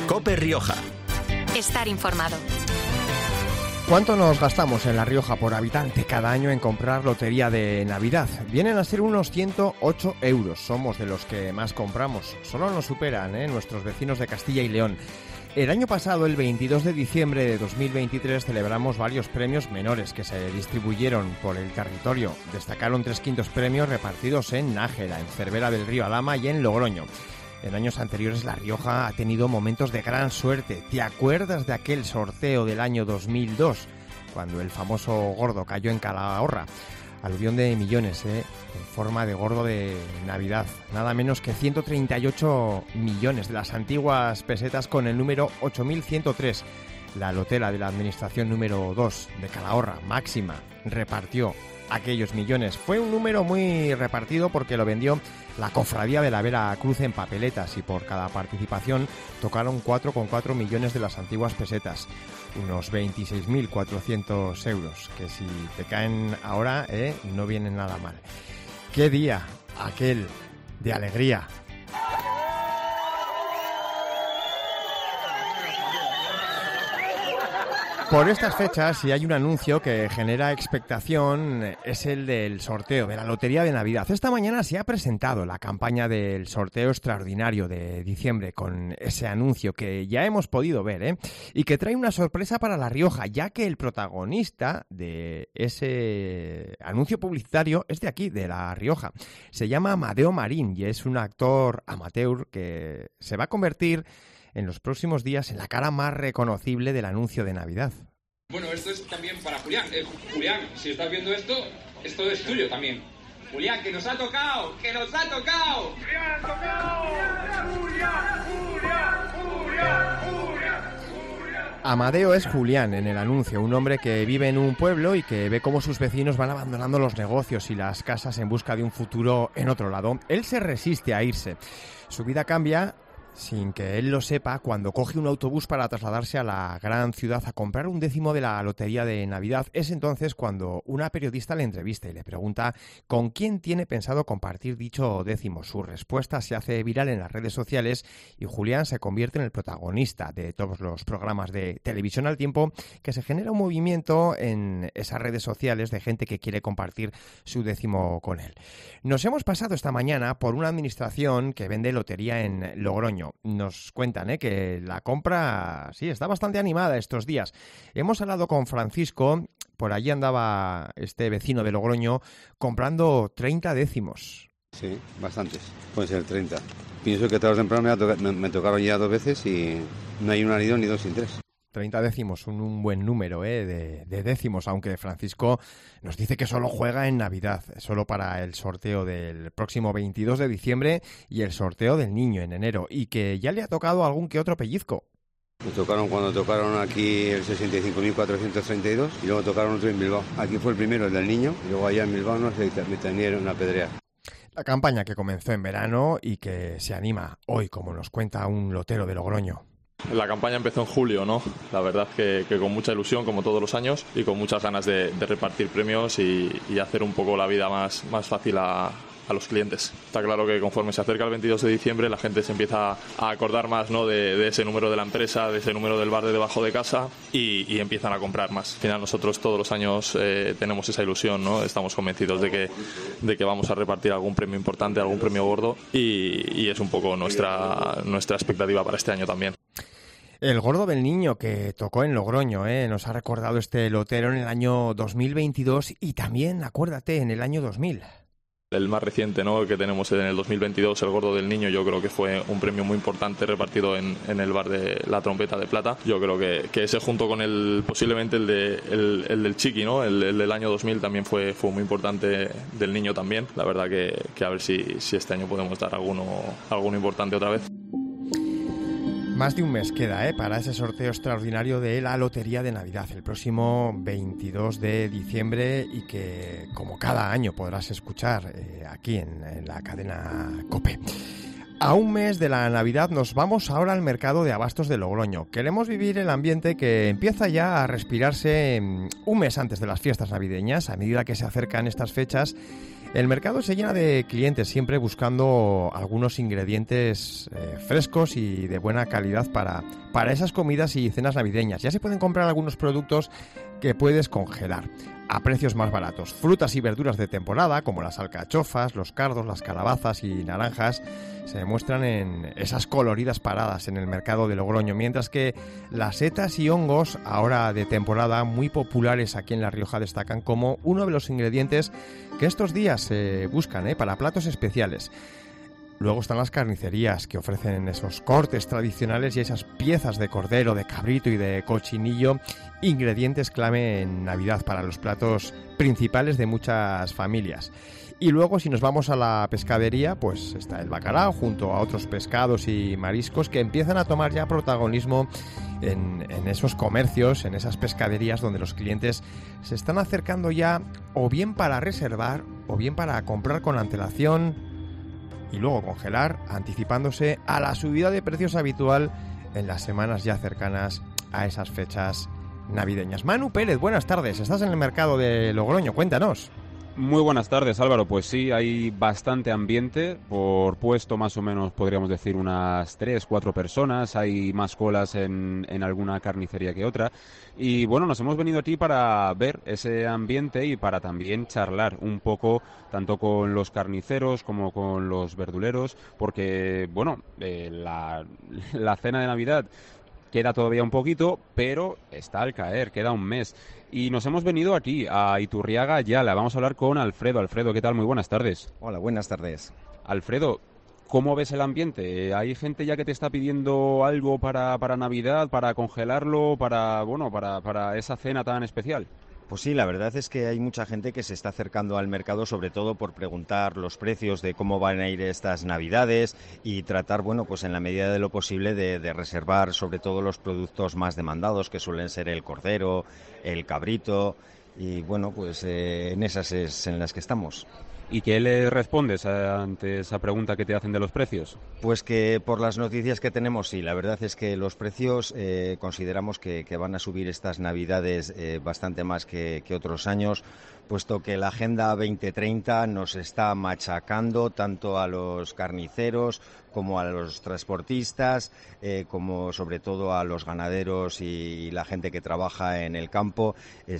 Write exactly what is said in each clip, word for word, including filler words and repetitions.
COPE Rioja. Estar informado. ¿Cuánto nos gastamos en La Rioja por habitante cada año en comprar lotería de Navidad? Vienen a ser unos ciento ocho euros. Somos de los que más compramos. Solo nos superan ¿eh? nuestros vecinos de Castilla y León. El año pasado, el veintidós de diciembre de dos mil veintitrés, celebramos varios premios menores que se distribuyeron por el territorio. Destacaron tres quintos premios repartidos en Nájera, en Cervera del Río Alhama y en Logroño. En años anteriores La Rioja ha tenido momentos de gran suerte. ¿Te acuerdas de aquel sorteo del año dos mil dos, cuando el famoso gordo cayó en Calahorra? Aluvión de millones, ¿eh? En forma de gordo de Navidad. Nada menos que ciento treinta y ocho millones de las antiguas pesetas con el número ocho mil ciento tres. La lotera de la administración número dos de Calahorra, Máxima, repartió aquellos millones. Fue un número muy repartido porque lo vendió la Cofradía de la Vera Cruz en papeletas y por cada participación tocaron cuatro coma cuatro millones de las antiguas pesetas, unos veintiséis mil cuatrocientos euros, que si te caen ahora eh, no vienen nada mal. ¡Qué día aquel de alegría! Por estas fechas, si hay un anuncio que genera expectación, es el del sorteo de la Lotería de Navidad. Esta mañana se ha presentado la campaña del sorteo extraordinario de diciembre con ese anuncio que ya hemos podido ver, ¿eh? Y que trae una sorpresa para La Rioja, ya que el protagonista de ese anuncio publicitario es de aquí, de La Rioja. Se llama Amadeo Marín y es un actor amateur que se va a convertir en los próximos días en la cara más reconocible del anuncio de Navidad. Bueno, esto es también para Julián. Eh, Julián, si estás viendo esto, esto es tuyo también. Julián, que nos ha tocado, que nos ha tocado. Julián, ha tocado. Julián, Julián, Julián, Julián. Amadeo es Julián en el anuncio, un hombre que vive en un pueblo y que ve cómo sus vecinos van abandonando los negocios y las casas en busca de un futuro en otro lado. Él se resiste a irse. Su vida cambia sin que él lo sepa cuando coge un autobús para trasladarse a la gran ciudad a comprar un décimo de la lotería de Navidad. Es entonces cuando una periodista le entrevista y le pregunta con quién tiene pensado compartir dicho décimo. Su respuesta se hace viral en las redes sociales y Julián se convierte en el protagonista de todos los programas de televisión al tiempo, que se genera un movimiento en esas redes sociales de gente que quiere compartir su décimo con él. Nos hemos pasado esta mañana por una administración que vende lotería en Logroño. Nos cuentan ¿eh? que la compra sí está bastante animada estos días. Hemos hablado con Francisco, por allí andaba este vecino de Logroño comprando treinta décimos. Sí, bastantes, pueden ser treinta. Pienso que tarde o temprano me, toca, me, me tocaron ya dos veces y no hay una ni dos ni dos sin tres. treinta décimos, un, un buen número ¿eh? de, de décimos, aunque Francisco nos dice que solo juega en Navidad, solo para el sorteo del próximo veintidós de diciembre y el sorteo del niño en enero, y que ya le ha tocado algún que otro pellizco. Me tocaron cuando tocaron aquí el sesenta y cinco mil cuatrocientos treinta y dos y luego tocaron otro en Bilbao. Aquí fue el primero, el del niño, y luego allá en Bilbao no se me tenían una pedrea. La campaña que comenzó en verano y que se anima hoy, como nos cuenta un lotero de Logroño. La campaña empezó en julio, ¿no? La verdad que, que con mucha ilusión, como todos los años, y con muchas ganas de, de repartir premios y, y hacer un poco la vida más, más fácil a, a los clientes. Está claro que conforme se acerca el veintidós de diciembre la gente se empieza a acordar más, ¿no? de, de ese número de la empresa, de ese número del bar de debajo de casa y, y empiezan a comprar más. Al final nosotros todos los años eh, tenemos esa ilusión, ¿no? Estamos convencidos de que, de que vamos a repartir algún premio importante, algún premio gordo y, y es un poco nuestra, nuestra expectativa para este año también. El gordo del niño que tocó en Logroño, ¿eh? Nos ha recordado este lotero en el año dos mil veintidós y también, acuérdate, en el año dos mil. El más reciente, ¿no? que tenemos en el dos mil veintidós, el gordo del niño, yo creo que fue un premio muy importante repartido en, en el bar de la Trompeta de Plata. Yo creo que, que ese junto con el posiblemente el, de, el, el del Chiqui, ¿no? el, el del año dos mil también fue, fue muy importante, del niño también. La verdad que, que a ver si, si este año podemos dar alguno, alguno importante otra vez. Más de un mes queda ¿eh? para ese sorteo extraordinario de la Lotería de Navidad, el próximo veintidós de diciembre, y que, como cada año, podrás escuchar eh, aquí en, en la cadena COPE. A un mes de la Navidad nos vamos ahora al mercado de abastos de Logroño. Queremos vivir el ambiente que empieza ya a respirarse un mes antes de las fiestas navideñas. A medida que se acercan estas fechas, El mercado se llena de clientes siempre buscando algunos ingredientes eh, frescos y de buena calidad para, para esas comidas y cenas navideñas. Ya se pueden comprar algunos productos que puedes congelar a precios más baratos. Frutas y verduras de temporada, como las alcachofas, los cardos, las calabazas y naranjas, se muestran en esas coloridas paradas en el mercado de Logroño, mientras que las setas y hongos, ahora de temporada, muy populares aquí en La Rioja, destacan como uno de los ingredientes que estos días se buscan ¿eh? para platos especiales. Luego están las carnicerías, que ofrecen esos cortes tradicionales y esas piezas de cordero, de cabrito y de cochinillo, ingredientes clave en Navidad para los platos principales de muchas familias. Y luego, si nos vamos a la pescadería, pues está el bacalao junto a otros pescados y mariscos que empiezan a tomar ya protagonismo en, en esos comercios, en esas pescaderías donde los clientes se están acercando ya o bien para reservar o bien para comprar con antelación y luego congelar, anticipándose a la subida de precios habitual en las semanas ya cercanas a esas fechas navideñas. Manu Pérez, buenas tardes, estás en el mercado de Logroño, cuéntanos. Muy buenas tardes, Álvaro. Pues sí, hay bastante ambiente. Por puesto, más o menos, podríamos decir unas tres, cuatro personas. Hay más colas en, en alguna carnicería que otra. Y bueno, nos hemos venido aquí para ver ese ambiente y para también charlar un poco, tanto con los carniceros como con los verduleros, porque, bueno, eh, la, la cena de Navidad queda todavía un poquito, pero está al caer, queda un mes. Y nos hemos venido aquí, a Iturriaga Ayala. Vamos a hablar con Alfredo. Alfredo, ¿qué tal? Muy buenas tardes. Hola, buenas tardes. Alfredo, ¿cómo ves el ambiente? ¿Hay gente ya que te está pidiendo algo para, para Navidad, para congelarlo, para, bueno, para, para esa cena tan especial? Pues sí, la verdad es que hay mucha gente que se está acercando al mercado, sobre todo por preguntar los precios de cómo van a ir estas Navidades y tratar, bueno, pues en la medida de lo posible de, de reservar sobre todo los productos más demandados, que suelen ser el cordero, el cabrito, y bueno, pues eh, en esas es en las que estamos. ¿Y qué le respondes ante esa pregunta que te hacen de los precios? Pues que por las noticias que tenemos, sí, la verdad es que los precios eh, consideramos que, que van a subir estas Navidades eh, bastante más que, que otros años, puesto que la Agenda veinte treinta nos está machacando tanto a los carniceros como a los transportistas, eh, como sobre todo a los ganaderos y la gente que trabaja en el campo.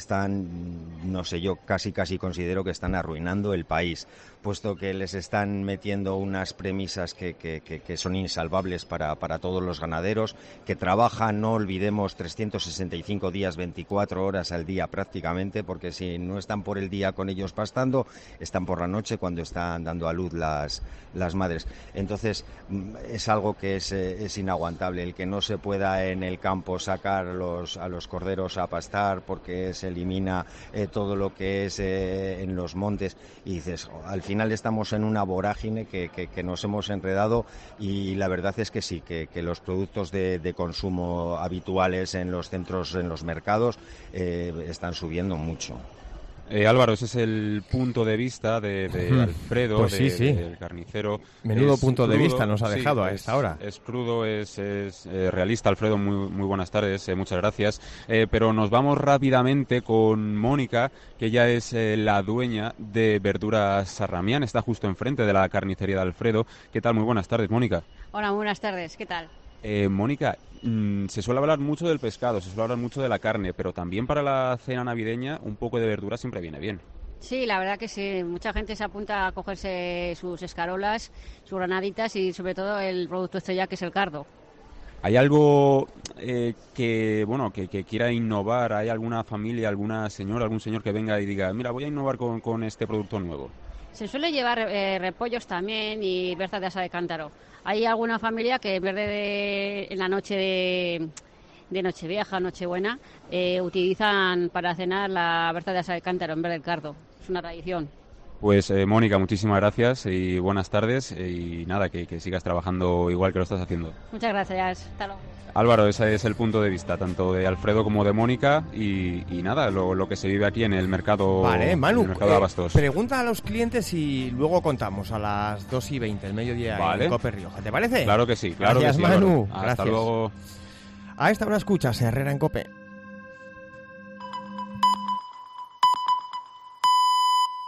Están, no sé, yo casi casi considero que están arruinando el país, puesto que les están metiendo unas premisas que, que, que, que son insalvables para, para todos los ganaderos, que trabajan, no olvidemos, trescientos sesenta y cinco días, veinticuatro horas al día prácticamente, porque si no están por el día con ellos pastando, están por la noche cuando están dando a luz las, las madres. Entonces, es algo que es, es inaguantable, el que no se pueda en el campo sacar los, a los corderos a pastar porque se elimina eh, todo lo que es eh, en los montes, y dices, al final estamos en una vorágine que, que, que nos hemos enredado, y la verdad es que sí, que, que los productos de, de consumo habituales en los centros, en los mercados, eh, están subiendo mucho. Eh, Álvaro, ese es el punto de vista de, de Alfredo, pues sí, de, sí. del carnicero. Menudo es punto crudo, de vista nos ha dejado sí, a esta hora. Es, es crudo, es, es eh, realista. Alfredo, muy, muy buenas tardes, eh, muchas gracias. Eh, pero nos vamos rápidamente con Mónica, que ya es eh, la dueña de Verduras Sarramián, está justo enfrente de la carnicería de Alfredo. ¿Qué tal? Muy buenas tardes, Mónica. Hola, muy buenas tardes, ¿qué tal? Eh, Mónica, mmm, se suele hablar mucho del pescado, se suele hablar mucho de la carne, pero también para la cena navideña un poco de verdura siempre viene bien. Sí, la verdad que sí, mucha gente se apunta a cogerse sus escarolas, sus granaditas y sobre todo el producto estrella, que es el cardo. ¿Hay algo eh, que bueno que, que quiera innovar? ¿Hay alguna familia, alguna señora, algún señor que venga y diga, mira, voy a innovar con, con este producto nuevo? Se suele llevar eh, repollos también y berzas de asa de cántaro. Hay alguna familia que en vez de, de en la noche de, de Nochevieja, Nochebuena, eh, utilizan para cenar la berza de asa de cántaro en vez del cardo. Es una tradición. Pues eh, Mónica, muchísimas gracias y buenas tardes, eh, y nada, que, que sigas trabajando igual que lo estás haciendo. Muchas gracias, hasta luego. Álvaro, ese es el punto de vista, tanto de Alfredo como de Mónica, y, y nada, lo, lo que se vive aquí en el mercado, vale, Manu, en el mercado de Abastos. Eh, pregunta a los clientes y luego contamos a las dos y veinte, el mediodía, vale, en Cope Rioja. ¿Te parece? Claro que sí, claro. Gracias, que sí, Manu. Álvaro. Hasta Gracias. luego. A esta hora escuchas Herrera en Cope.